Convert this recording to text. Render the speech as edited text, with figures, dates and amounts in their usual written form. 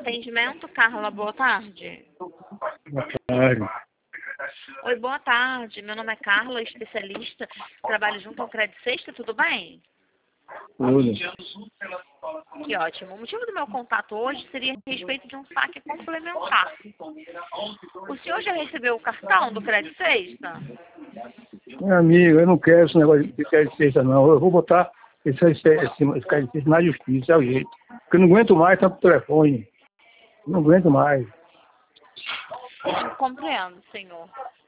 atendimento, Carla, boa tarde. Boa tarde. Oi, boa tarde. Meu nome é Carla, especialista. Trabalho junto ao Credit Sexta, tudo bem? Tudo. Que ótimo. O motivo do meu contato hoje seria a respeito de um saque complementar. O senhor já recebeu o cartão do Credit Sexta? Meu amigo, eu não quero esse negócio de Credit Sexta, não. Eu vou botar esse Credit Sexta na justiça, é o jeito. Porque eu não aguento mais tanto telefone. Não aguento mais. Eu compreendo, senhor.